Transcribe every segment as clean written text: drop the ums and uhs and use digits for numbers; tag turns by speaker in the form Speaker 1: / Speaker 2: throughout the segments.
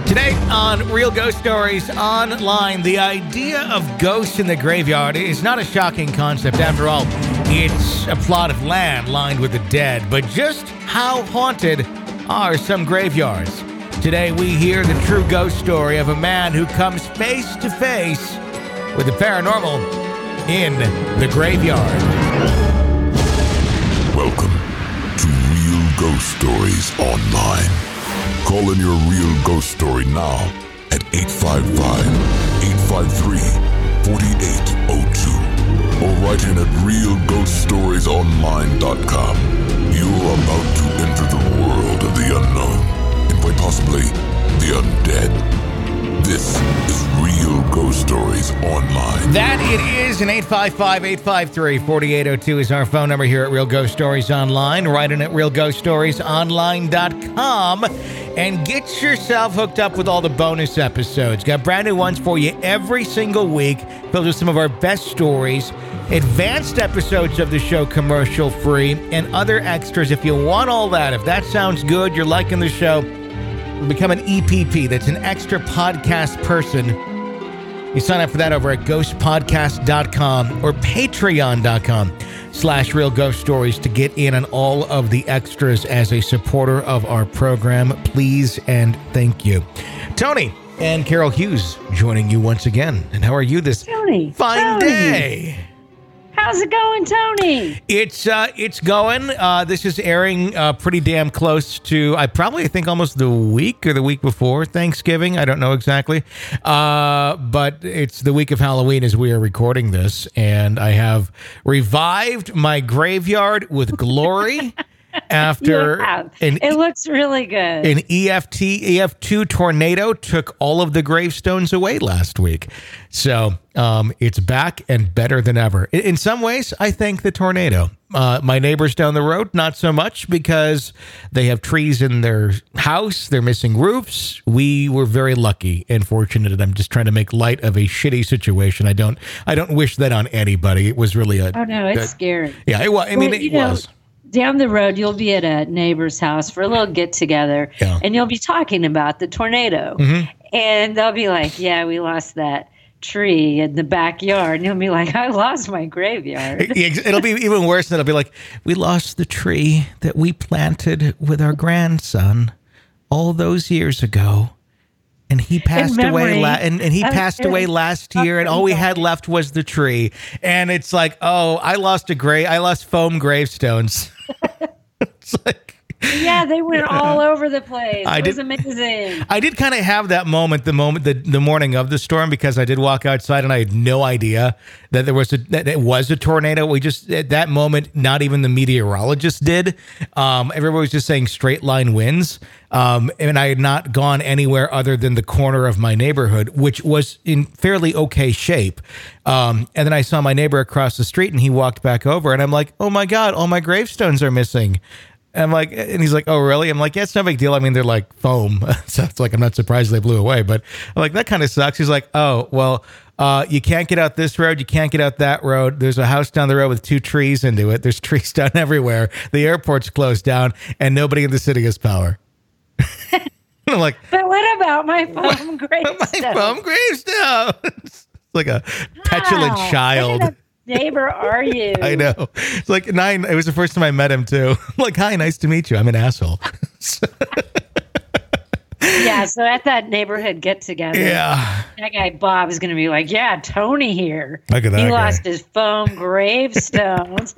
Speaker 1: Today on Real Ghost Stories Online, the idea of ghosts in the graveyard is not a shocking concept. After all, it's a plot of land lined with the dead. But just how haunted are some graveyards? Today we hear the true ghost story of a man who comes face to face with the paranormal in the graveyard.
Speaker 2: Welcome to Real Ghost Stories Online. Call in your real ghost story now at 855-853-4802 or write in at realghoststoriesonline.com. You're about to enter the world of the unknown and quite possibly the undead. This is Real Ghost Stories Online.
Speaker 1: That it is, and 855-853-4802 is our phone number here at Real Ghost Stories Online. Write in at realghoststoriesonline.com and get yourself hooked up with all the bonus episodes. Got brand new ones for you every single week, filled with some of our best stories, advanced episodes of the show commercial free, and other extras. If you want all that, if that sounds good, you're liking the show, become an EPP. That's an extra podcast person. You sign up for that over at ghostpodcast.com or patreon.com/Real Ghost Stories to get in on all of the extras as a supporter of our program. Please and thank you. Tony and Carol Hughes joining you once again. And how are you this fine day?
Speaker 3: How's it going, Tony?
Speaker 1: It's going. This is airing pretty damn close to, I think almost the week or the week before Thanksgiving. I don't know exactly. But it's the week of Halloween as we are recording this. And I have revived my graveyard with glory. After
Speaker 3: it looks really good.
Speaker 1: An EF2 tornado took all of the gravestones away last week. So it's back and better than ever. In some ways, I thank the tornado. My neighbors down the road, not so much, because they have trees in their house. They're missing roofs. We were very lucky and fortunate, and I'm just trying to make light of a shitty situation. I don't wish that on anybody. It was really
Speaker 3: it's scary.
Speaker 1: Yeah, it was. It was.
Speaker 3: Down the road, you'll be at a neighbor's house for a little get-together, and you'll be talking about the tornado. Mm-hmm. And they'll be like, yeah, we lost that tree in the backyard. And you'll be like, I lost my graveyard.
Speaker 1: It'll be even worse. It'll be like, we lost the tree that we planted with our grandson all those years ago. And he passed away, passed away last year, and all we had left was the tree. And it's like, oh, I lost foam gravestones. It's like,
Speaker 3: yeah, they went all over the place. It was amazing.
Speaker 1: I did kind of have that moment, the morning of the storm, because I did walk outside and I had no idea that it was a tornado. We just, at that moment, not even the meteorologist did. Everybody was just saying straight line winds. And I had not gone anywhere other than the corner of my neighborhood, which was in fairly okay shape. And then I saw my neighbor across the street, and he walked back over, and I'm like, oh my God, all my gravestones are missing. And he's like, oh, really? I'm like, yeah, it's no big deal. I mean, they're like foam. So it's like, I'm not surprised they blew away, but I'm like, that kind of sucks. He's like, oh, well, you can't get out this road. You can't get out that road. There's a house down the road with 2 trees into it. There's trees down everywhere. The airport's closed down, and nobody in the city has power. I'm like,
Speaker 3: but what about my foam gravestone?
Speaker 1: My foam gravestone. It's like a petulant child.
Speaker 3: What kind of neighbor are you?
Speaker 1: I know. It's like 9. It was the first time I met him too. I'm like, hi, nice to meet you. I'm an asshole.
Speaker 3: Yeah, so at that neighborhood get together, that guy Bob is going to be like, yeah, Tony here.
Speaker 1: Look at that.
Speaker 3: He lost his foam gravestones.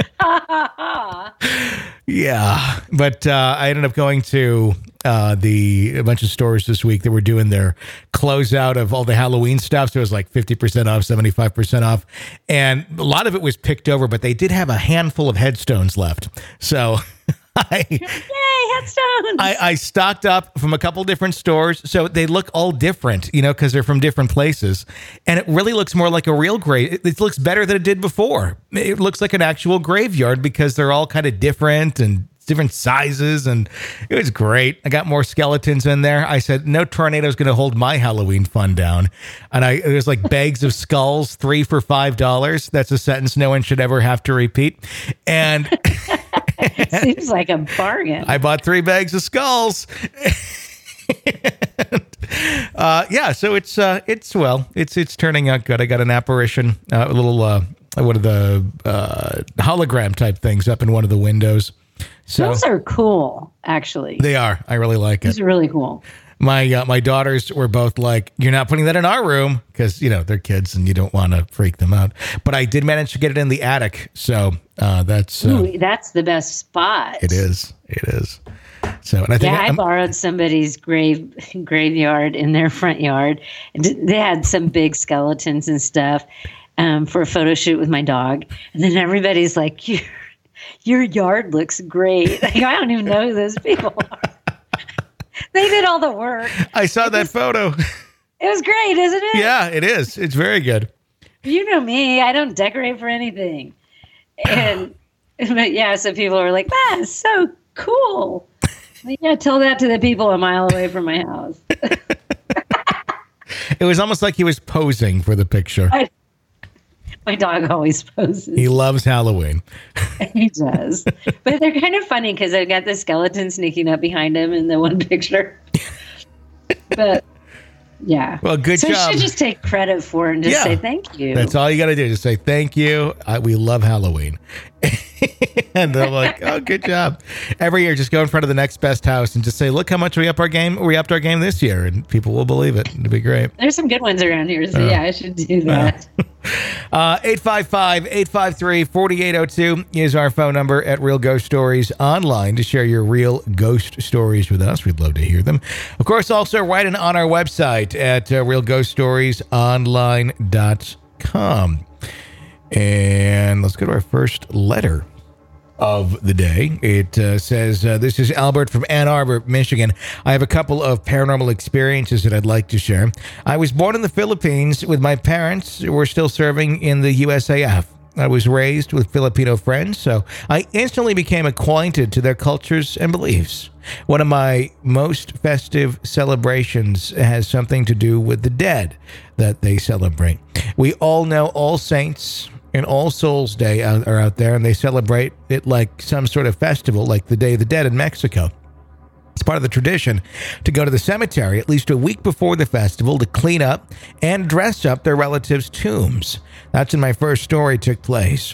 Speaker 1: Yeah, but I ended up going to a bunch of stores this week that were doing their closeout of all the Halloween stuff. So it was like 50% off, 75% off. And a lot of it was picked over, but they did have a handful of headstones left. So
Speaker 3: yay, headstones!
Speaker 1: I stocked up from a couple different stores, so they look all different, because they're from different places, and it really looks more like a real grave. It looks better than it did before. It looks like an actual graveyard because they're all kind of different and different sizes, and it was great. I got more skeletons in there. I said, no tornado is going to hold my Halloween fun down. And it was like bags of skulls, 3 for $5. That's a sentence no one should ever have to repeat. And
Speaker 3: seems like a bargain.
Speaker 1: I bought 3 bags of skulls. So it's turning out good. I got an apparition, a little one of the hologram type things up in one of the windows. So
Speaker 3: those are cool, actually.
Speaker 1: They are. I really like it.
Speaker 3: Those are really cool.
Speaker 1: My daughters were both like, "You're not putting that in our room," because they're kids and you don't want to freak them out. But I did manage to get it in the attic, so that's
Speaker 3: that's the best spot.
Speaker 1: It is. So, and I think
Speaker 3: I borrowed somebody's graveyard in their front yard, and they had some big skeletons and stuff for a photo shoot with my dog. And then everybody's like, "Your yard looks great." Like, I don't even know who those people are. They did all the work.
Speaker 1: I saw that photo.
Speaker 3: It was great, isn't it?
Speaker 1: Yeah, it is. It's very good.
Speaker 3: You know me. I don't decorate for anything. But so people are like, "That's so cool." Like, tell that to the people a mile away from my house.
Speaker 1: It was almost like he was posing for the picture.
Speaker 3: My dog always poses.
Speaker 1: He loves Halloween.
Speaker 3: He does. But they're kind of funny because I've got the skeleton sneaking up behind him in the one picture. But yeah.
Speaker 1: Well, good job.
Speaker 3: So you should just take credit for it and just say thank you.
Speaker 1: That's all you got to do. Just say thank you. We love Halloween. And they're like, "Oh, good job." Every year, just go in front of the next best house and just say, "Look how much we upped our game this year," and people will believe it. It'll be great.
Speaker 3: There's some good ones around here, so I should do that.
Speaker 1: 855-853-4802 is our phone number at Real Ghost Stories Online to share your real ghost stories with us. We'd love to hear them. Of course, also write in on our website at realghoststoriesonline.com. And let's go to our first letter of the day. It says, "This is Albert from Ann Arbor, Michigan. I have a couple of paranormal experiences that I'd like to share. I was born in the Philippines with my parents who were still serving in the USAF. I was raised with Filipino friends, so I instantly became acquainted to their cultures and beliefs. One of my most festive celebrations has something to do with the dead that they celebrate. We all know All Saints and All Souls Day are out there, and they celebrate it like some sort of festival, like the Day of the Dead in Mexico. It's part of the tradition to go to the cemetery at least a week before the festival to clean up and dress up their relatives' tombs. That's when my first story took place.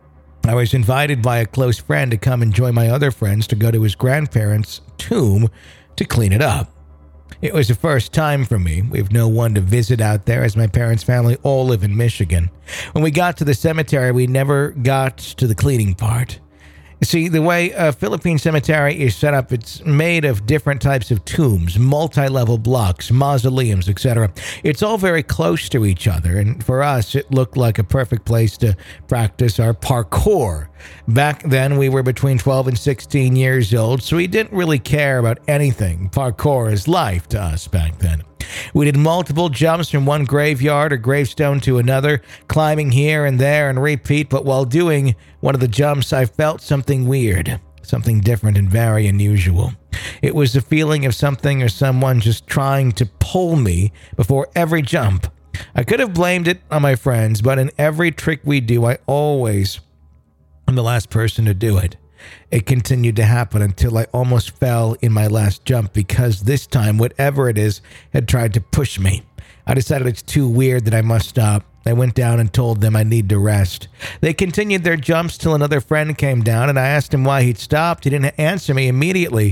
Speaker 1: I was invited by a close friend to come and join my other friends to go to his grandparents' tomb to clean it up. It was the first time for me. We have no one to visit out there as my parents' family all live in Michigan. When we got to the cemetery, we never got to the cleaning part. You see, the way a Philippine cemetery is set up, it's made of different types of tombs, multi-level blocks, mausoleums, etc. It's all very close to each other, and for us, it looked like a perfect place to practice our parkour. Back then, we were between 12 and 16 years old, so we didn't really care about anything. Parkour is life to us back then. We did multiple jumps from one graveyard or gravestone to another, climbing here and there and repeat, but while doing one of the jumps, I felt something weird, something different and very unusual. It was the feeling of something or someone just trying to pull me before every jump. I could have blamed it on my friends, but in every trick we do, I always am the last person to do it. It continued to happen until I almost fell in my last jump because this time, whatever it is, had tried to push me. I decided it's too weird that I must stop. I went down and told them I need to rest. They continued their jumps till another friend came down, and I asked him why he'd stopped. He didn't answer me immediately,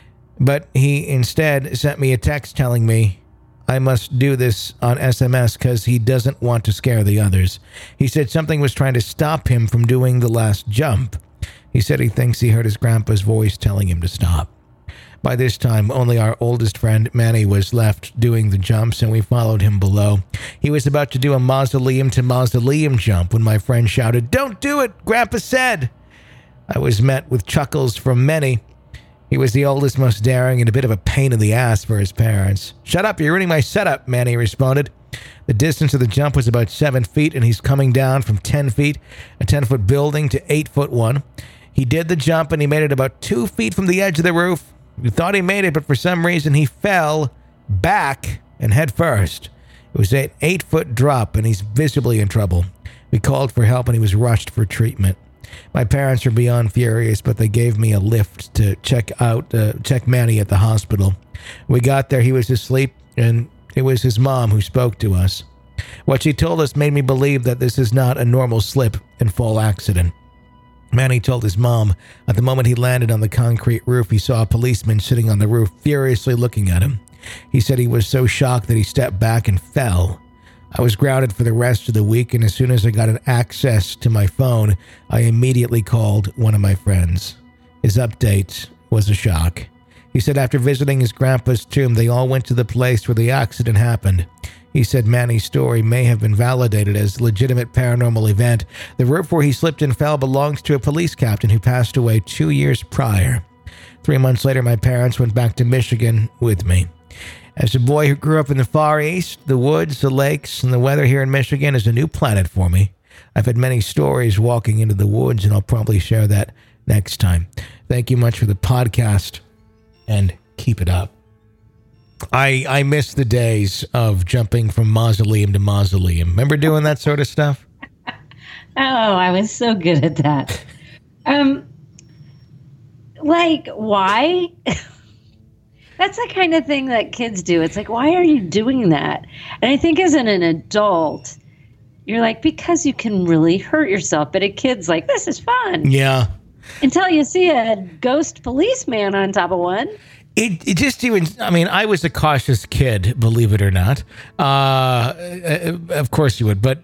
Speaker 1: but he instead sent me a text telling me I must do this on SMS because he doesn't want to scare the others. He said something was trying to stop him from doing the last jump. He said he thinks he heard his grandpa's voice telling him to stop. By this time, only our oldest friend, Manny, was left doing the jumps, and we followed him below. He was about to do a mausoleum-to-mausoleum jump when my friend shouted, "Don't do it! Grandpa said!" I was met with chuckles from Manny. He was the oldest, most daring, and a bit of a pain in the ass for his parents. "Shut up, you're ruining my setup," Manny responded. The distance of the jump was about 7 feet, and he's coming down from 10 feet, a 10-foot building, to 8-foot one. He did the jump, and he made it about 2 feet from the edge of the roof. We thought he made it, but for some reason he fell back and head first. It was an 8-foot drop, and he's visibly in trouble. We called for help, and he was rushed for treatment. My parents were beyond furious, but they gave me a lift to check Manny at the hospital. We got there, he was asleep, and It was his mom who spoke to us. What she told us made me believe that this is not a normal slip and fall accident. Manny told his mom at the moment he landed on the concrete roof, he saw a policeman sitting on the roof furiously looking at him. He said he was so shocked that he stepped back and fell. I was grounded for the rest of the week, and as soon as I got an access to my phone, I immediately called one of my friends. His update was a shock. He said after visiting his grandpa's tomb, they all went to the place where the accident happened. He said Manny's story may have been validated as a legitimate paranormal event. The roof where he slipped and fell belongs to a police captain who passed away 2 years prior. 3 months later, my parents went back to Michigan with me. As a boy who grew up in the Far East, the woods, the lakes, and the weather here in Michigan is a new planet for me. I've had many stories walking into the woods, and I'll probably share that next time. Thank you much for the podcast, and keep it up. I miss the days of jumping from mausoleum to mausoleum. Remember doing that sort of stuff?
Speaker 3: Oh, I was so good at that. Like, why? That's the kind of thing that kids do. It's like, why are you doing that? And I think as an adult, you're like, because you can really hurt yourself. But a kid's like, this is fun.
Speaker 1: Yeah.
Speaker 3: Until you see a ghost policeman on top of one.
Speaker 1: It just even, I mean, I was a cautious kid, believe it or not. Of course you would, but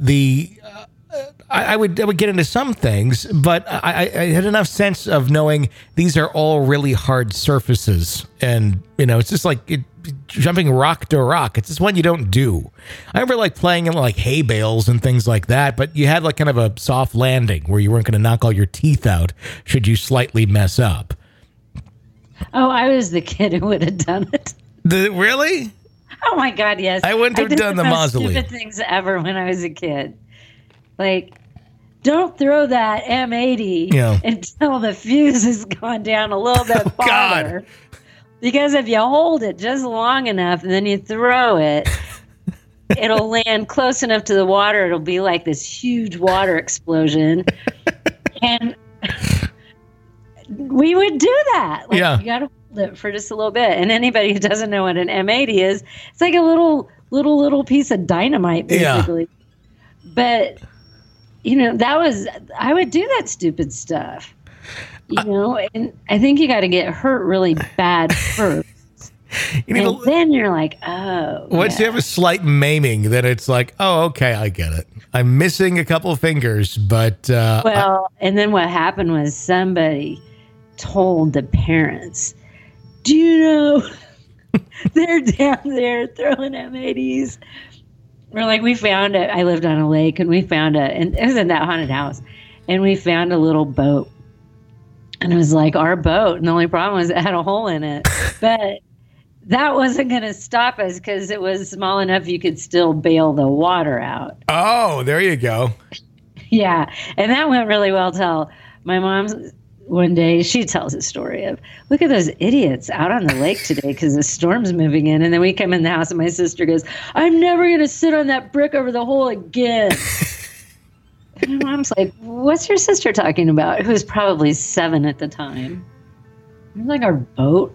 Speaker 1: I would get into some things, but I had enough sense of knowing these are all really hard surfaces. And, you know, it's just like jumping rock to rock. It's just one you don't do. I remember like playing in like hay bales and things like that, but you had like kind of a soft landing where you weren't going to knock all your teeth out should you slightly mess up.
Speaker 3: Oh, I was the kid who would have done it.
Speaker 1: Really?
Speaker 3: Oh my God, yes.
Speaker 1: I wouldn't have done the mausoleum.
Speaker 3: Stupid things ever when I was a kid. Like, don't throw that M80 until the fuse has gone down a little bit farther. God. Because if you hold it just long enough and then you throw it, it'll land close enough to the water. It'll be like this huge water explosion. And we would do that. Like, you got to hold it for just a little bit. And anybody who doesn't know what an M80 is, it's like a little piece of dynamite, basically. Yeah. But, you know, I would do that stupid stuff, you know, and I think you got to get hurt really bad first. Then you're like, oh.
Speaker 1: Once you have a slight maiming, then it's like, oh, okay, I get it. I'm missing a couple of fingers, but.
Speaker 3: And then what happened was somebody told the parents, do you know they're down there throwing M80s? We're like, we found it. I lived on a lake and we found it. And it was in that haunted house. And we found a little boat. And it was like our boat. And the only problem was it had a hole in it. But that wasn't going to stop us because it was small enough you could still bail the water out.
Speaker 1: Oh, there you go.
Speaker 3: Yeah. And that went really well till my mom's one day, she tells a story of, look at those idiots out on the lake today because the storm's moving in. And then we come in the house and my sister goes, I'm never going to sit on that brick over the hole again. And my mom's like, what's your sister talking about? Who was probably 7 at the time. I'm like, our boat.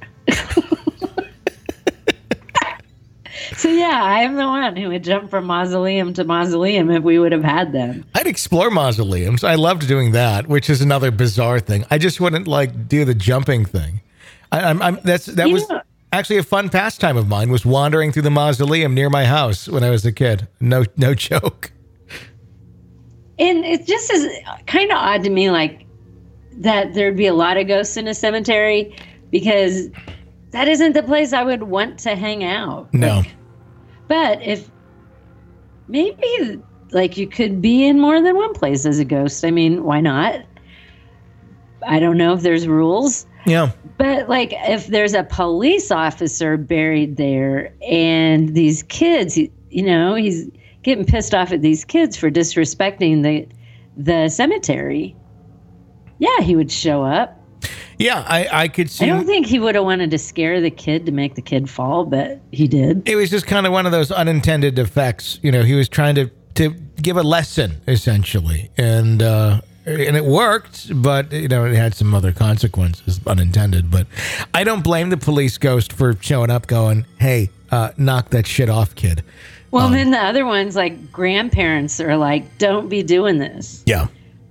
Speaker 3: So yeah, I'm the one who would jump from mausoleum to mausoleum if we would have had them.
Speaker 1: I'd explore mausoleums. I loved doing that, which is another bizarre thing. I just wouldn't like do the jumping thing. That was actually a fun pastime of mine, was wandering through the mausoleum near my house when I was a kid. No joke.
Speaker 3: And it just is kind of odd to me, like that there'd be a lot of ghosts in a cemetery, because that isn't the place I would want to hang out.
Speaker 1: No.
Speaker 3: But if maybe like you could be in more than one place as a ghost. I mean, why not? I don't know if there's rules.
Speaker 1: Yeah.
Speaker 3: But like if there's a police officer buried there and these kids, he's getting pissed off at these kids for disrespecting the cemetery. Yeah, he would show up.
Speaker 1: Yeah, I could see.
Speaker 3: I don't think he would have wanted to scare the kid to make the kid fall, but he did.
Speaker 1: It was just kind of one of those unintended effects. You know, he was trying to give a lesson, essentially. And it worked, but, it had some other consequences, unintended. But I don't blame the police ghost for showing up going, hey, knock that shit off, kid.
Speaker 3: Well, then the other ones, like grandparents, are like, "Don't be doing this."
Speaker 1: Yeah.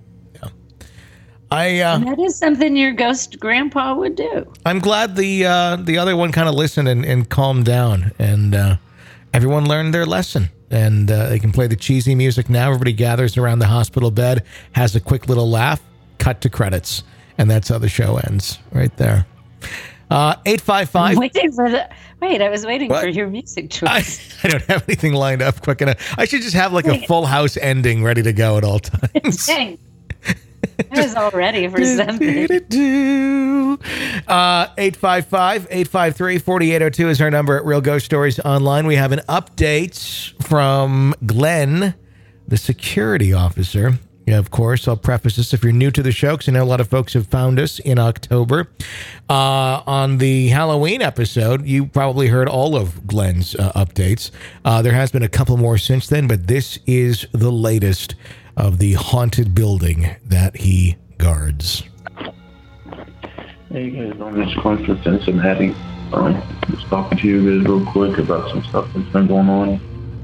Speaker 3: And that is something your ghost grandpa would do.
Speaker 1: I'm glad the other one kind of listened and calmed down, and everyone learned their lesson. And they can play the cheesy music now. Everybody gathers around the hospital bed, has a quick little laugh, cut to credits, and that's how the show ends, right there. 855.
Speaker 3: I was waiting for your music choice.
Speaker 1: I don't have anything lined up quick enough. I should just have like a Full House ending ready to go at all times.
Speaker 3: Dang. I was all ready for something.
Speaker 1: 855-853-4802 is our number at Real Ghost Stories Online. We have an update from Glenn, the security officer. Yeah, of course, I'll preface this if you're new to the show, because I know a lot of folks have found us in October. On the Halloween episode, you probably heard all of Glenn's updates. There has been a couple more since then, but this is the latest of the haunted building that he guards.
Speaker 4: Hey guys, I'm Mr. Clinton from Cincinnati. Just talking to you guys real quick about some stuff that's been going on.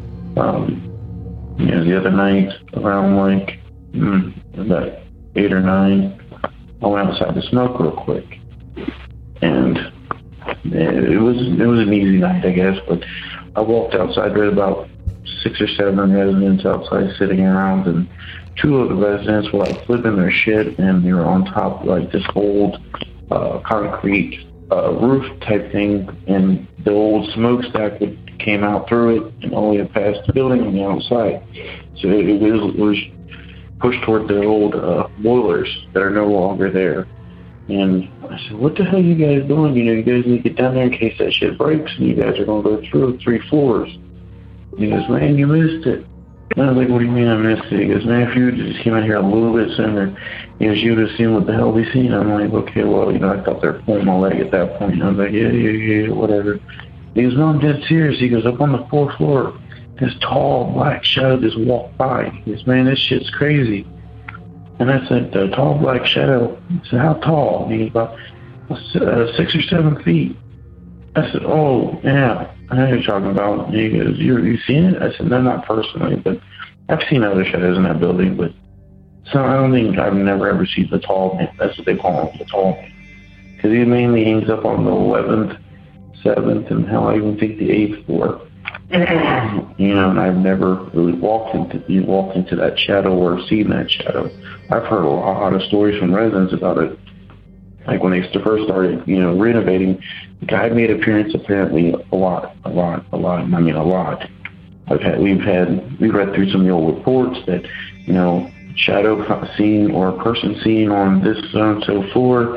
Speaker 4: The other night, around like about 8 or 9, I went outside to smoke real quick, and it was an easy night, I guess. But I walked outside, right about 6 or 7 residents outside sitting around, and 2 of the residents were like flipping their shit, and they were on top of like this old concrete roof type thing, and the old smokestack came out through it and only had passed the building on the outside. So it was pushed toward the old boilers that are no longer there. And I said, "What the hell are you guys doing? You guys need to get down there in case that shit breaks, and you guys are going to go through 3 floors." He goes, "Man, you missed it." And I was like, "What do you mean I missed it?" He goes, "Man, if you just came out here a little bit sooner, you would have seen what the hell we seen." I'm like, "Okay, well, I thought they were pulling my leg at that point." And I was like, yeah, whatever. He goes, "No, I'm dead serious." He goes, "Up on the 4th floor, this tall black shadow just walked by." He goes, "Man, this shit's crazy." And I said, "The tall black shadow?" I said, "How tall?" And he goes, "About 6 or 7 feet." I said, "Oh, yeah, I know what you're talking about." And he goes, you seen it?" I said, "No, not personally, but I've seen other shadows in that building, but I've never ever seen the tall man." That's what they call him, the tall man. Because he mainly hangs up on the 11th, 7th, and hell, I even think the 8th floor. And I've never really walked into that shadow or seen that shadow. I've heard a lot of stories from residents about it. Like when they first started, renovating, the guy made appearance apparently a lot. I mean, a lot. We read through some of the old reports that, shadow seen or a person seen on this so-and-so floor,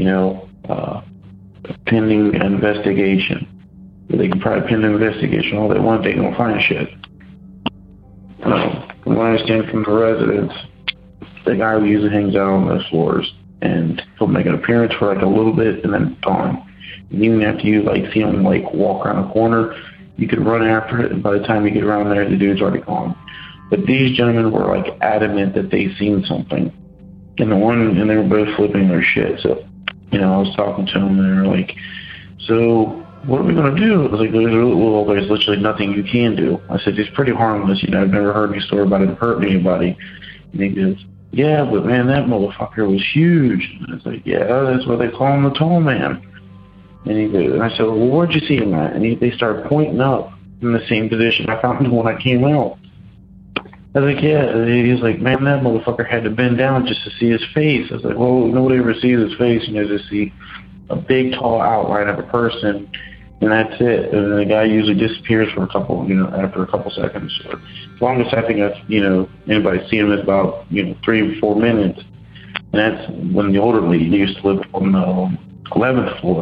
Speaker 4: pending investigation. They can probably pin the investigation all they want, they don't find shit. From what I understand from the residents, the guy who usually hangs out on those floors, and he'll make an appearance for like a little bit and then gone. And even after you see him walk around a corner, you could run after it, and by the time you get around there, the dude's already gone. But these gentlemen were adamant that they seen something, and they were both flipping their shit. So, I was talking to them, and they were like, "So what are we going to do?" I was like, there's literally nothing you can do. I said, "It's pretty harmless. I've never heard any story about it hurting anybody." And he goes, "Yeah, but man, that motherfucker was huge." And I was like, "Yeah, that's what they call him, the tall man." And I said, "Well, where'd you see him at?" And they started pointing up in the same position I found him when I came out. I was like, "Yeah." And he was like, "Man, that motherfucker had to bend down just to see his face." I was like, "Well, nobody ever sees his face. Just see a big, tall outline of a person, and that's it." And the guy usually disappears for after a couple seconds. Or as long as I think anybody's seen him is about 3 or 4 minutes, and that's when the older lady used to live on the 11th floor.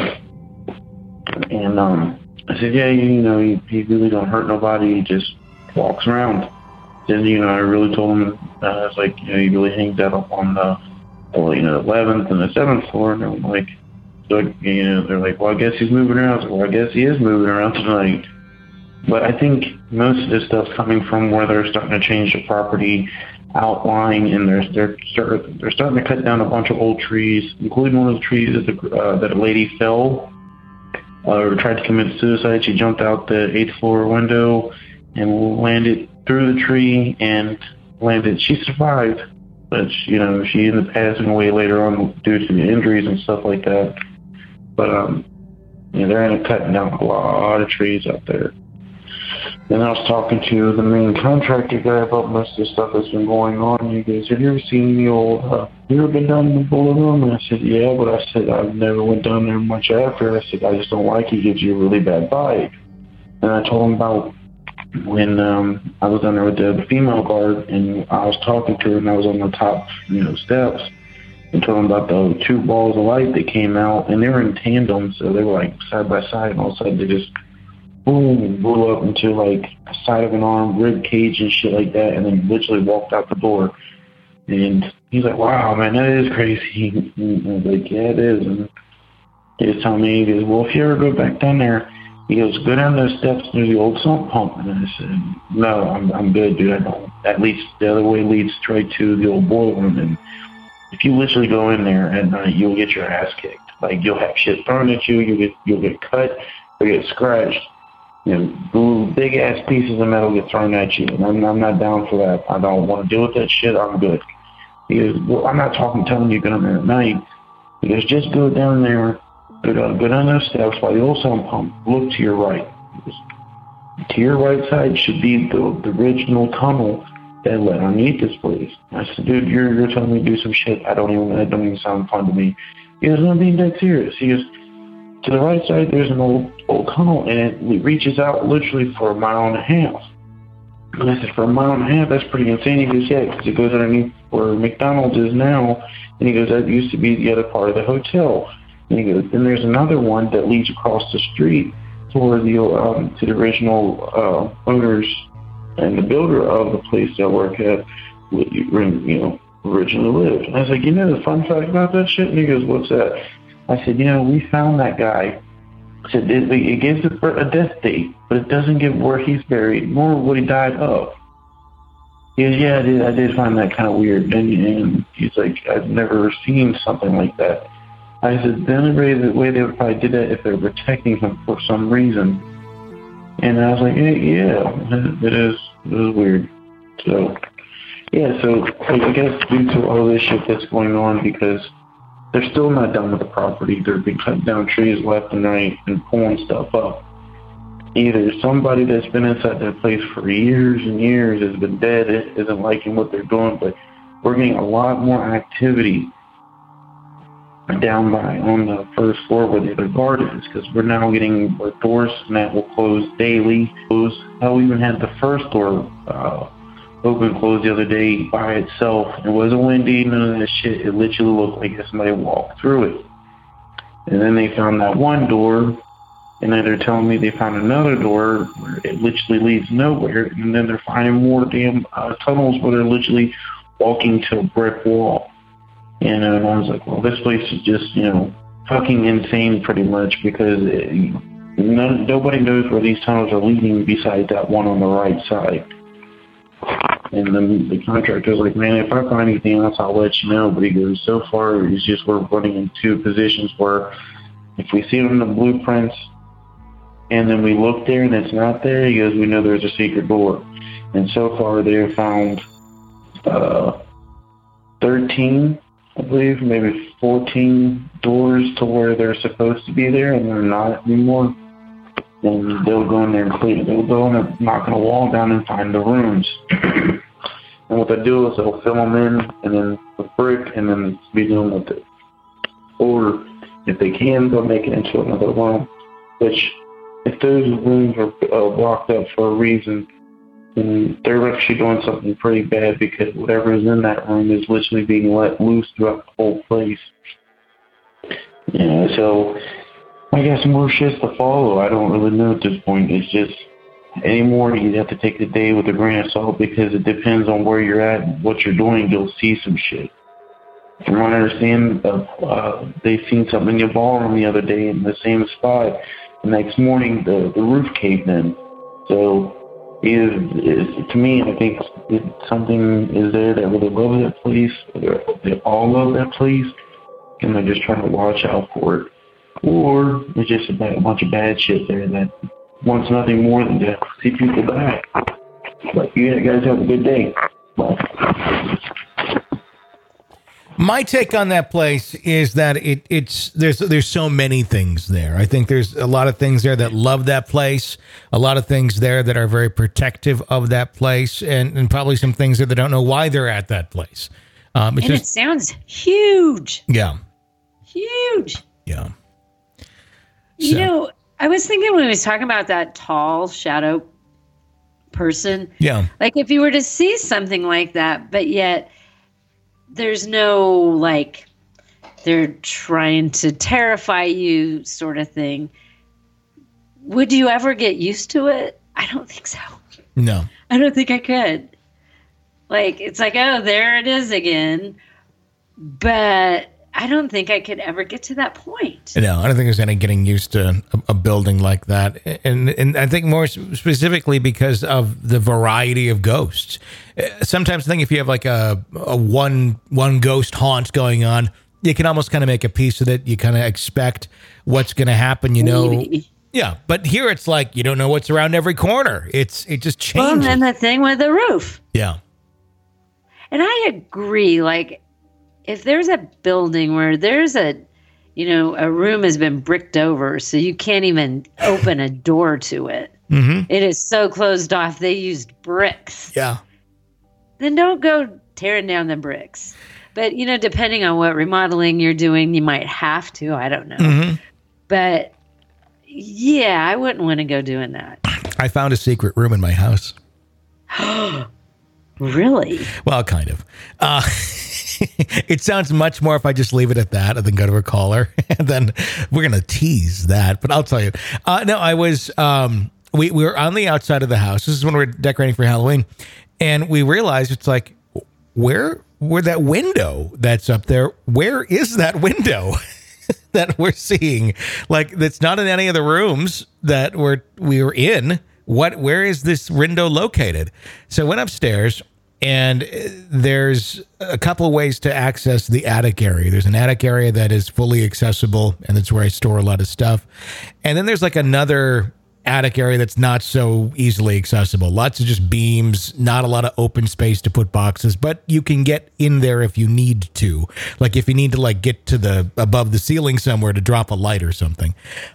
Speaker 4: And I said, "Yeah, he really don't hurt nobody. He just walks around." Then I really told him I was like, he really hangs out up on the 11th and the 7th floor, and I'm like. So, they're like, "Well, I guess he's moving around." I was like, "Well, I guess he is moving around tonight." But I think most of this stuff's coming from where they're starting to change the property outline, and they're starting to cut down a bunch of old trees, including one of the trees that a lady fell tried to commit suicide. She jumped out the 8th floor window and landed through the tree and landed. She survived, but she ended up passing away later on due to injuries and stuff like that. But they're ended up cutting down a lot of trees out there. Then I was talking to the main contractor guy about most of the stuff that's been going on. He goes, "Have you ever seen the old, you ever been down in the Bullet Room?" And I said, "Yeah," but I said, "I've never went down there much after." I said, "I just don't like it. It gives you a really bad vibe." And I told him about when I was down there with the female guard, and I was talking to her, and I was on the top, steps, and told him about the 2 balls of light that came out, and they were in tandem, so they were like side by side, and all of a sudden they just boom, blew up into like the side of an arm, rib cage and shit like that, and then literally walked out the door. And he's like, "Wow, man, that is crazy." And I was like, "Yeah, it is." And he was telling me, he goes, "Well, if you ever go back down there," he goes, "go down those steps near the old sump pump." And I said, "No, I'm good, dude. I don't. That leads, the other way leads straight to the old boiler room. And if you literally go in there at night, you'll get your ass kicked. Like, you'll have shit thrown at you. You'll get cut. You'll get scratched. Big ass pieces of metal get thrown at you. And I'm not down for that. I don't want to deal with that shit. I'm good." He goes, "Well, I'm not telling you to go down there at night." He goes, "Just go down there, go down those steps by the old sump pump. Look to your right. To your right side should be the original tunnel that led underneath this place." I said, "Dude, you're telling me to do some shit. That don't even sound fun to me." He goes, "I'm being dead serious." He goes, "To the right side, there's an old tunnel, and it reaches out literally for 1.5 miles. And I said, "For 1.5 miles, that's pretty insane." He goes, "Yeah, because it goes underneath where McDonald's is now." And he goes, "That used to be the other part of the hotel." And he goes, "Then there's another one that leads across the street toward to the original owners and the builder of the place that work at, originally lived." And I was like, "The fun fact about that shit?" And he goes, "What's that?" I said, "We found that guy." I said, "It gives a death date, but it doesn't give where he's buried, nor what he died of." He goes, "Yeah, I did find that kind of weird." And he's like, "I've never seen something like that." I said, "The only way they would probably did that if they were protecting him for some reason." And I was like, "Yeah, it is weird." So, yeah, so I guess due to all this shit that's going on, because they're still not done with the property. They've been cutting down trees left and right and pulling stuff up. Either somebody that's been inside that place for years and years has been dead, isn't liking what they're doing, but we're getting a lot more activity down on the first floor where the other guard is, because we're now getting doors that will close daily. Hell, we even had the first door open closed the other day by itself. It wasn't windy, none of that shit. It literally looked like somebody walked through it. And then they found that one door, and then they're telling me they found another door where it literally leads nowhere. And then they're finding more damn tunnels where they're literally walking to a brick wall. And I was like, well, this place is just, fucking insane pretty much, because nobody knows where these tunnels are leading besides that one on the right side. And then the contractor's like, "Man, if I find anything else, I'll let you know." But he goes, "So far, it's just we're running into positions where if we see it in the blueprints and then we look there and it's not there," he goes, "we know there's a secret door." And so far, they have found 13, I believe, maybe 14 doors to where they're supposed to be there, and they're not anymore. And they'll go in there and clean it. They'll go in and knock on a wall down and find the rooms. And what they do is they'll fill them in, and then with brick, and then be done with it. Or if they can, they'll make it into another room. Which, if those rooms are blocked up for a reason, then they're actually doing something pretty bad, because whatever is in that room is literally being let loose throughout the whole place. So I got some more shit to follow. I don't really know at this point. It's just, anymore, you have to take the day with a grain of salt, because it depends on where you're at and what you're doing. You'll see some shit. From what I understand, they seen something in your ballroom the other day in the same spot. The next morning, the roof caved in. So, to me, I think something is there that really loves that place. They all love that place, and they're just trying to watch out for it. or it's just a bunch of bad shit there that wants nothing more than to see people die. But you guys have a good day. Bye.
Speaker 1: My take on that place is that there's so many things there. I think there's a lot of things there that love that place, a lot of things there that are very protective of that place, and probably some things there that don't know why they're at that place.
Speaker 3: It sounds huge.
Speaker 1: Yeah.
Speaker 3: Huge.
Speaker 1: Yeah.
Speaker 3: You know, I was thinking when we was talking about that tall shadow person.
Speaker 1: Yeah.
Speaker 3: Like if you were to see something like that, but yet there's no, like, they're trying to terrify you sort of thing. Would you ever get used to it? I don't think so.
Speaker 1: No.
Speaker 3: I don't think I could. Like, it's like, oh, there it is again. But I don't think I could ever get to that point.
Speaker 1: No, I don't think there's any getting used to a building like that. And I think more specifically because of the variety of ghosts. Sometimes I think if you have like a one ghost haunt going on, you can almost kind of make a piece of it. You kind of expect what's going to happen, you know.
Speaker 3: Maybe.
Speaker 1: Yeah, but here it's like you don't know what's around every corner. It just changes.
Speaker 3: Well, and then the thing with the roof.
Speaker 1: Yeah.
Speaker 3: And I agree, like, if there's a building where there's a room has been bricked over so you can't even open a door to it. Mm-hmm. It is so closed off. They used bricks.
Speaker 1: Yeah.
Speaker 3: Then don't go tearing down the bricks. But, depending on what remodeling you're doing, you might have to. I don't know. Mm-hmm. But, yeah, I wouldn't want to go doing that.
Speaker 1: I found a secret room in my house.
Speaker 3: Really?
Speaker 1: Well, kind of. It sounds much more if I just leave it at that and then go to a caller. And then we're going to tease that. But I'll tell you. No, I was, we were on the outside of the house. This is when we were decorating for Halloween. And we realized it's like, where that window that's up there, where is that window that we're seeing? Like, that's not in any of the rooms that we were in. Where is this window located? So I went upstairs, and there's a couple of ways to access the attic area. There's an attic area that is fully accessible, and that's where I store a lot of stuff. And then there's like another attic area that's not so easily accessible. Lots of just beams, not a lot of open space to put boxes, but you can get in there if you need to. Like if you need to like get to above the ceiling somewhere to drop a light or something.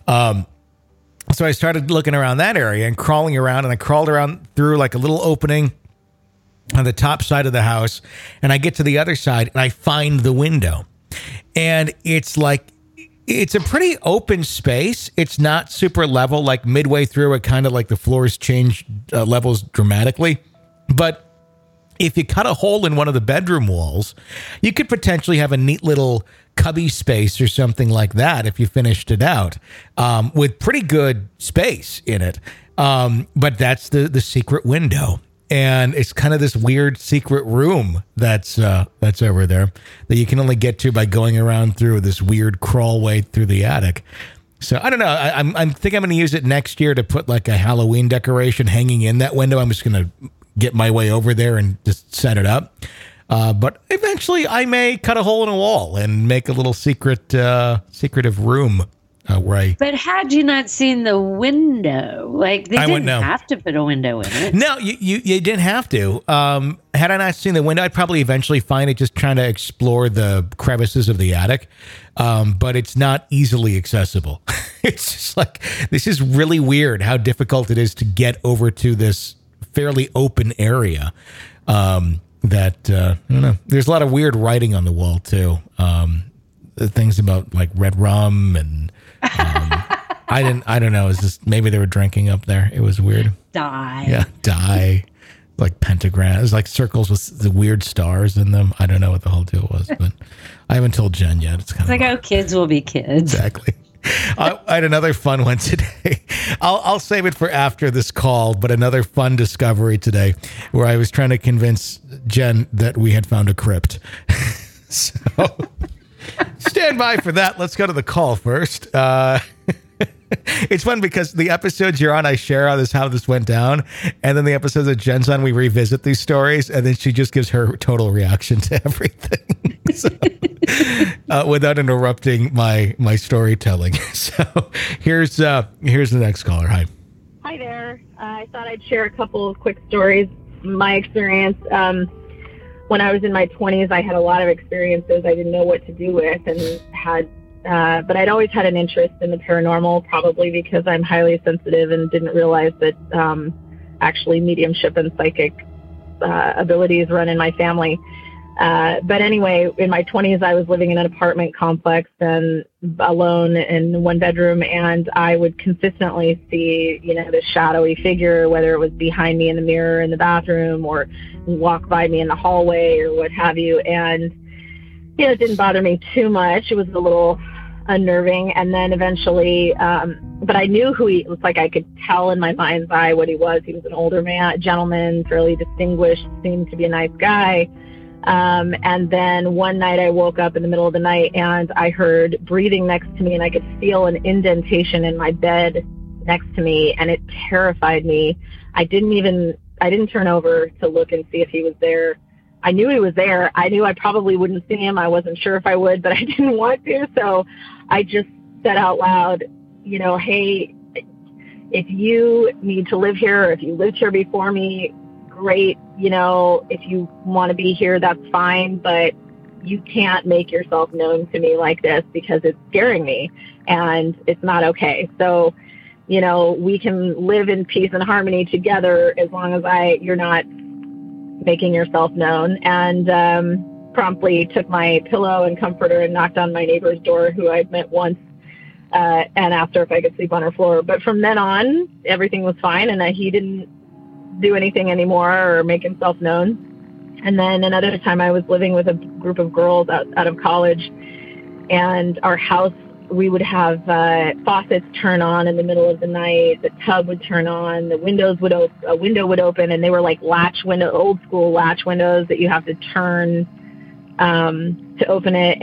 Speaker 1: So I started looking around that area and crawling around, and I crawled around through like a little opening on the top side of the house, and I get to the other side and I find the window, and it's a pretty open space. It's not super level. Like midway through, it kind of like the floors change levels dramatically, but if you cut a hole in one of the bedroom walls, you could potentially have a neat little cubby space or something like that if you finished it out with pretty good space in it. But that's the secret window. And it's kind of this weird secret room that's over there that you can only get to by going around through this weird crawlway through the attic. So I don't know. I think I'm going to use it next year to put like a Halloween decoration hanging in that window. I'm just going to get my way over there and just set it up. But eventually I may cut a hole in a wall and make a little secretive room where I...
Speaker 3: But had you not seen the window? Like they didn't have to put a window in it.
Speaker 1: No, you didn't have to. Had I not seen the window, I'd probably eventually find it just trying to explore the crevices of the attic. But it's not easily accessible. It's just like, this is really weird how difficult it is to get over to this fairly open area. I don't know. There's a lot of weird writing on the wall too. Things about like red rum and I don't know. It's just maybe they were drinking up there. It was weird.
Speaker 3: Dye.
Speaker 1: Yeah, dye. Like pentagrams, like circles with the weird stars in them. I don't know what the whole deal was, but I haven't told Jen yet. It's kind of
Speaker 3: like how kids will be kids.
Speaker 1: Exactly. I had another fun one today. I'll save it for after this call, but another fun discovery today where I was trying to convince Jen that we had found a crypt. So stand by for that. Let's go to the call first. It's fun because the episodes you're on, I share how this went down. And then the episodes that Jen's on, we revisit these stories. And then she just gives her total reaction to everything. So, without interrupting my storytelling. So here's the next caller. Hi.
Speaker 5: Hi there. I thought I'd share a couple of quick stories. My experience, when I was in my 20s, I had a lot of experiences I didn't know what to do with, and but I'd always had an interest in the paranormal, probably because I'm highly sensitive and didn't realize that actually mediumship and psychic abilities run in my family. But anyway, in my 20s, I was living in an apartment complex and alone in one bedroom, and I would consistently see, this shadowy figure, whether it was behind me in the mirror in the bathroom or walk by me in the hallway or what have you. And, it didn't bother me too much. It was a little unnerving. And then eventually, but I knew who he was. Like, I could tell in my mind's eye what he was. He was an older man, gentleman, fairly distinguished, seemed to be a nice guy. And then one night I woke up in the middle of the night and I heard breathing next to me, and I could feel an indentation in my bed next to me, and it terrified me. I didn't turn over to look and see if he was there. I knew he was there. I knew I probably wouldn't see him. I wasn't sure if I would, but I didn't want to. So I just said out loud, hey, if you need to live here, or if you lived here before me, great. If you want to be here, that's fine, but you can't make yourself known to me like this because it's scaring me and it's not okay. So, we can live in peace and harmony together as long as you're not making yourself known. And promptly took my pillow and comforter and knocked on my neighbor's door, who I'd met once, and asked her if I could sleep on her floor. But from then on, everything was fine, and he didn't do anything anymore or make himself known. And then another time I was living with a group of girls out of college, and our house, we would have faucets turn on in the middle of the night. The tub would turn on, the windows would a window would open, and they were like old school latch windows that you have to turn to open it.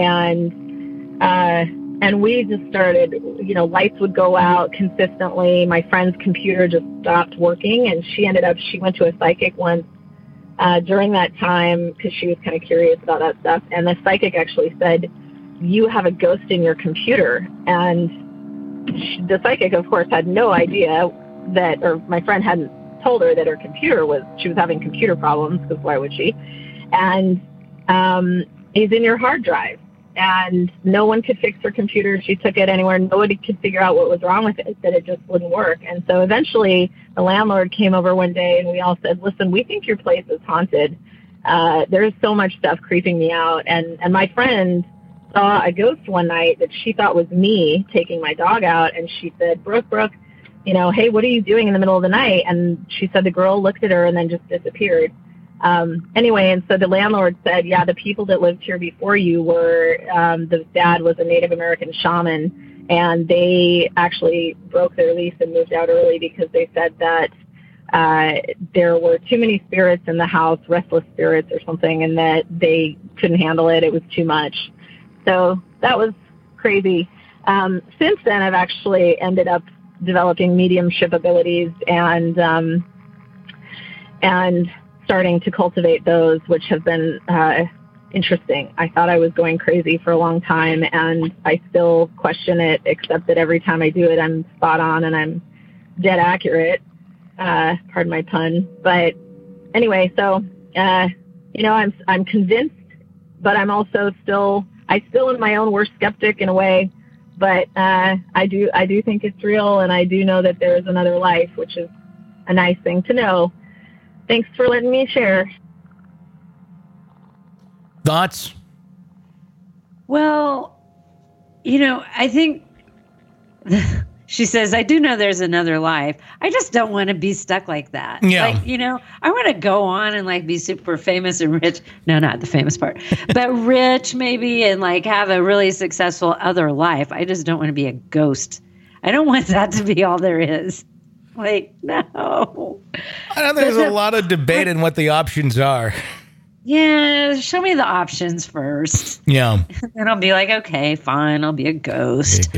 Speaker 5: And we just started, lights would go out consistently. My friend's computer just stopped working, and she went to a psychic once during that time because she was kind of curious about that stuff. And the psychic actually said, "You have a ghost in your computer." And the psychic, of course, had no idea or my friend hadn't told her that she was having computer problems, because why would she? And he's in your hard drive. And no one could fix her computer. She took it anywhere. Nobody could figure out what was wrong with it, that it just wouldn't work. And so eventually the landlord came over one day, and we all said, "Listen, we think your place is haunted. There's so much stuff creeping me out." And my friend saw a ghost one night that she thought was me taking my dog out. And she said, Brooke, hey, what are you doing in the middle of the night? And she said the girl looked at her and then just disappeared. Anyway, and so the landlord said, yeah, the people that lived here before you were, the dad was a Native American shaman, and they actually broke their lease and moved out early because they said that there were too many spirits in the house, restless spirits or something, and that they couldn't handle it. It was too much. So that was crazy. Since then, I've actually ended up developing mediumship abilities and starting to cultivate those, which have been interesting. I thought I was going crazy for a long time, and I still question it, except that every time I do it, I'm spot on and I'm dead accurate. Pardon my pun. But anyway, so, I'm convinced, but I'm also still am my own worst skeptic in a way. But I do think it's real, and I do know that there is another life, which is a nice thing to know. Thanks for letting me share.
Speaker 1: Thoughts?
Speaker 3: Well, I think she says, I do know there's another life. I just don't want to be stuck like that.
Speaker 1: Yeah.
Speaker 3: I want to go on and be super famous and rich. No, not the famous part, but rich maybe, and have a really successful other life. I just don't want to be a ghost. I don't want that to be all there is. No.
Speaker 1: I know there's a lot of debate in what the options are.
Speaker 3: Yeah, show me the options first.
Speaker 1: Yeah.
Speaker 3: And I'll be like, okay, fine, I'll be a ghost.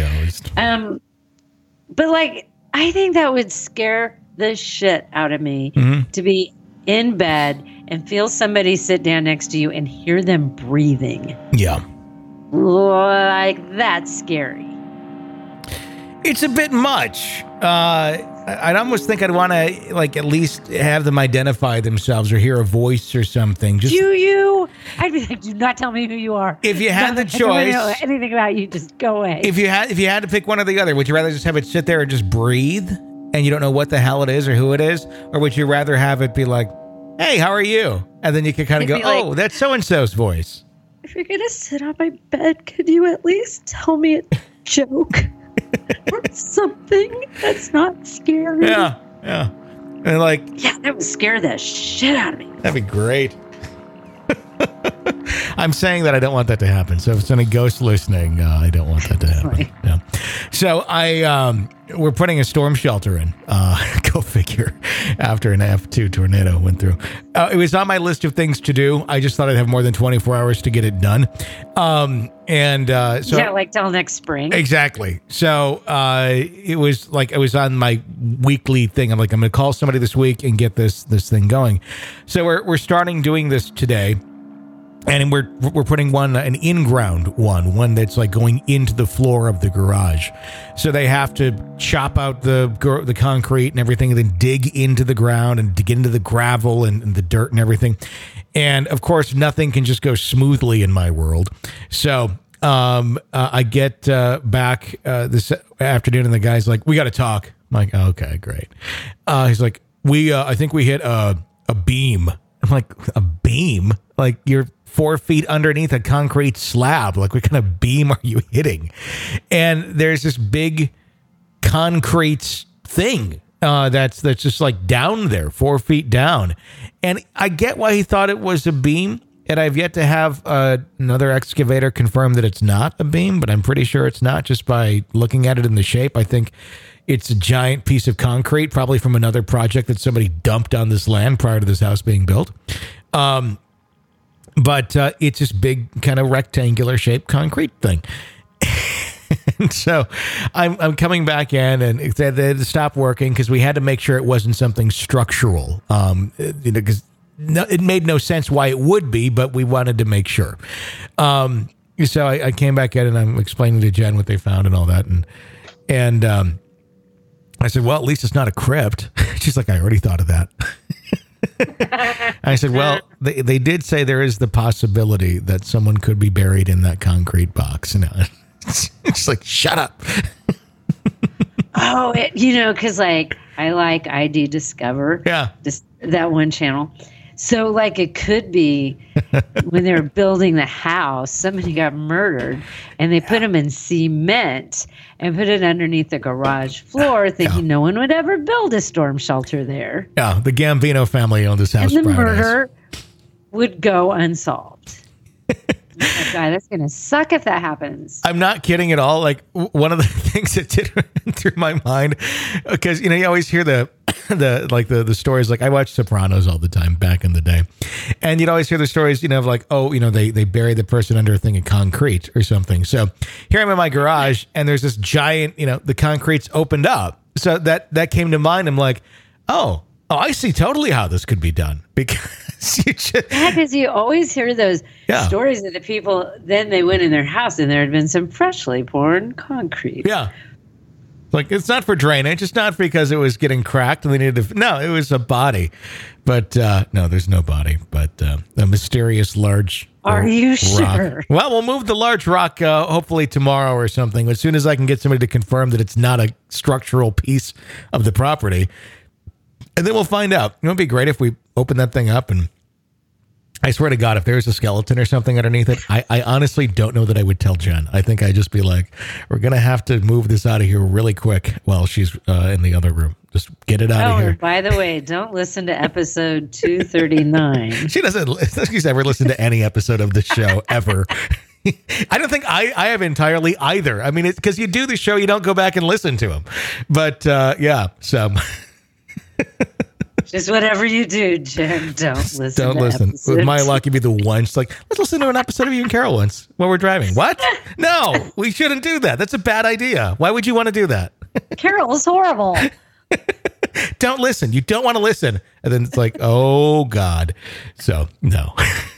Speaker 3: But I think that would scare the shit out of me to be in bed and feel somebody sit down next to you and hear them breathing.
Speaker 1: Yeah.
Speaker 3: Like, that's scary.
Speaker 1: It's a bit much. I'd almost think I'd want to, like, at least have them identify themselves or hear a voice or something. Just,
Speaker 3: do you? I'd be like, do not tell me who you are.
Speaker 1: If you had the
Speaker 3: I don't
Speaker 1: choice,
Speaker 3: know anything about you, just go away.
Speaker 1: If you had to pick one or the other, would you rather just have it sit there and just breathe, and you don't know what the hell it is or who it is, or would you rather have it be like, "Hey, how are you?" And then you could kind of go,
Speaker 3: like,
Speaker 1: "Oh, that's so and so's voice."
Speaker 3: If you're gonna sit on my bed, could you at least tell me a joke or something that's not scary?
Speaker 1: Yeah. And like,
Speaker 3: yeah, that would scare the shit out of me.
Speaker 1: That'd be great. I'm saying that I don't want that to happen. So if it's any ghosts listening, I don't want that to happen.
Speaker 3: Right.
Speaker 1: Yeah. So we're putting a storm shelter in. Go figure. After an F2 tornado went through, it was on my list of things to do. I just thought I'd have more than 24 hours to get it done. So
Speaker 3: yeah, like till next spring.
Speaker 1: Exactly. So it was like I was on my weekly thing. I'm like, I'm going to call somebody this week and get this thing going. So we're starting doing this today. And we're putting an in-ground one that's like going into the floor of the garage. So they have to chop out the concrete and everything, and then dig into the ground and dig into the gravel and the dirt and everything. And of course, nothing can just go smoothly in my world. So I get back this afternoon, and the guy's like, "We got to talk." I'm like, "Okay, great." He's like, I think we hit a beam." I'm like, "A beam? Like you're 4 feet underneath a concrete slab. Like, what kind of beam are you hitting?" And there's this big concrete thing that's just like down there, 4 feet down. And I get why he thought it was a beam. And I've yet to have another excavator confirm that it's not a beam, but I'm pretty sure it's not just by looking at it in the shape. I think it's a giant piece of concrete, probably from another project that somebody dumped on this land prior to this house being built. But it's this big kind of rectangular shaped concrete thing. And so I'm coming back in, and they had to stop working because we had to make sure it wasn't something structural. Because it made no sense why it would be, but we wanted to make sure. So I came back in, and I'm explaining to Jen what they found and all that. And I said, "Well, at least it's not a crypt." She's like, "I already thought of that." I said, "Well, they did say there is the possibility that someone could be buried in that concrete box." And it's like, shut up.
Speaker 3: Oh, because like I like ID Discover.
Speaker 1: Yeah.
Speaker 3: That one channel. So like it could be when they were building the house, somebody got murdered and they put him in cement and put it underneath the garage floor, thinking no one would ever build a storm shelter there.
Speaker 1: Yeah, the Gambino family owned this house.
Speaker 3: And the murder would go unsolved. Oh God, that's going to suck if that happens.
Speaker 1: I'm not kidding at all. Like one of the things that did run through my mind, because you always hear the stories. Like I watched Sopranos all the time back in the day, and you'd always hear the stories, of like, they bury the person under a thing of concrete or something. So here I'm in my garage, and there's this giant, the concrete's opened up. So that came to mind. I'm like, oh, I see totally how this could be done, because
Speaker 3: because you always hear those stories of the people. Then they went in their house and there had been some freshly poured concrete.
Speaker 1: Yeah. Like, it's not for drainage. It's not because it was getting cracked and they needed to. No, it was a body. But no, there's no body. But a mysterious large
Speaker 3: Are you
Speaker 1: rock.
Speaker 3: sure?
Speaker 1: Well, we'll move the large rock hopefully tomorrow or something. As soon as I can get somebody to confirm that it's not a structural piece of the property. And then we'll find out. It would be great if we open that thing up, and I swear to God, if there's a skeleton or something underneath it, I honestly don't know that I would tell Jen. I think I'd just be like, we're going to have to move this out of here really quick while she's in the other room. Just get it out of here.
Speaker 3: By the way, don't listen to episode 239.
Speaker 1: She doesn't. She's never listened to any episode of the show ever. I don't think I have entirely either. I mean, it's because you do the show, you don't go back and listen to them. But yeah, so...
Speaker 3: Just whatever you do, Jen, don't listen.
Speaker 1: Don't listen. With my luck, you'd be the one. She's like, let's listen to an episode of You and Carol once while we're driving. What? No, we shouldn't do that. That's a bad idea. Why would you want to do that?
Speaker 3: Carol's horrible.
Speaker 1: Don't listen. You don't want to listen. And then it's like, oh God. So no.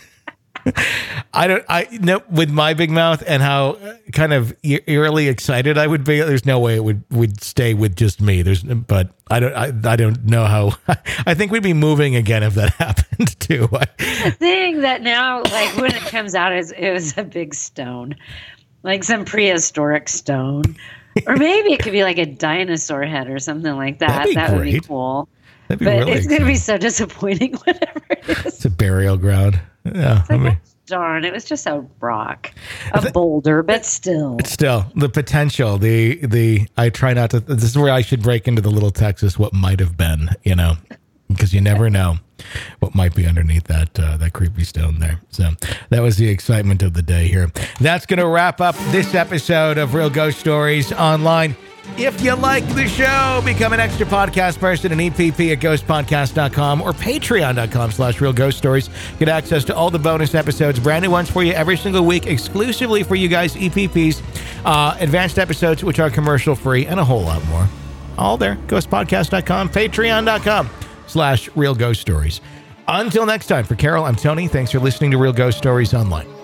Speaker 1: I know with my big mouth and how kind of eerily excited I would be, there's no way it would stay with just me. But I don't know how. I think we'd be moving again if that happened too.
Speaker 3: The thing that now, like when it comes out, it was a big stone, like some prehistoric stone, or maybe it could be like a dinosaur head or something like that. That would be cool. But really it's going to be so disappointing whenever it is.
Speaker 1: It's a burial ground. Yeah.
Speaker 3: Darn, it was just a rock, a boulder, but still.
Speaker 1: Still, the potential, I try not to, this is where I should break into the little Texas, what might have been, because you never know what might be underneath that creepy stone there. So that was the excitement of the day here. That's going to wrap up this episode of Real Ghost Stories Online. If you like the show, become an extra podcast person at EPP at ghostpodcast.com or patreon.com/Real Ghost Stories. Get access to all the bonus episodes, brand new ones for you every single week, exclusively for you guys, EPPs, advanced episodes, which are commercial free, and a whole lot more. All there, ghostpodcast.com, patreon.com/Real Ghost Stories. Until next time, for Carol, I'm Tony. Thanks for listening to Real Ghost Stories Online.